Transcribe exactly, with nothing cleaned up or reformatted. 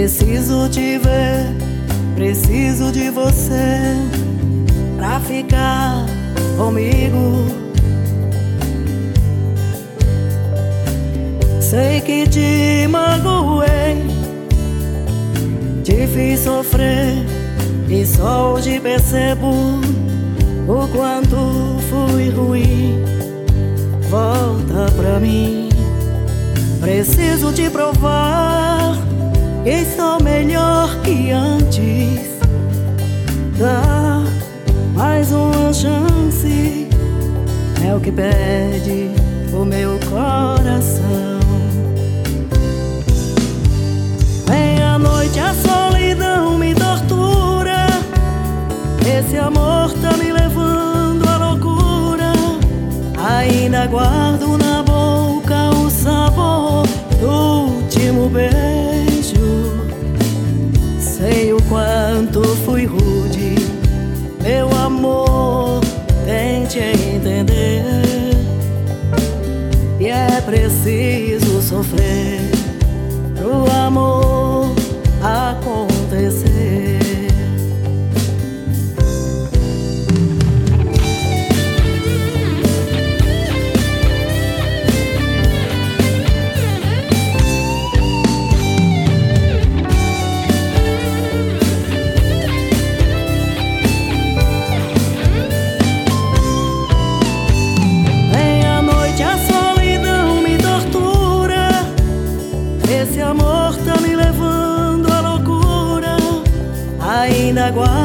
Preciso te ver, preciso de você pra ficar comigo. Sei que te magoei, te fiz sofrer, e só hoje percebo o quanto fui ruim. Volta pra mim, preciso te provar que sou melhor que antes. Dá mais uma chance, é o que pede o meu coração. Meia-noite a solidão me tortura, esse amor tá me levando à loucura. Ainda guardo na boca o sabor do último beijo. Sei o quanto fui rude, meu amor, tente entender. E é preciso sofrer pro amor acontecer. Esse amor tá me levando à loucura. Ainda guardo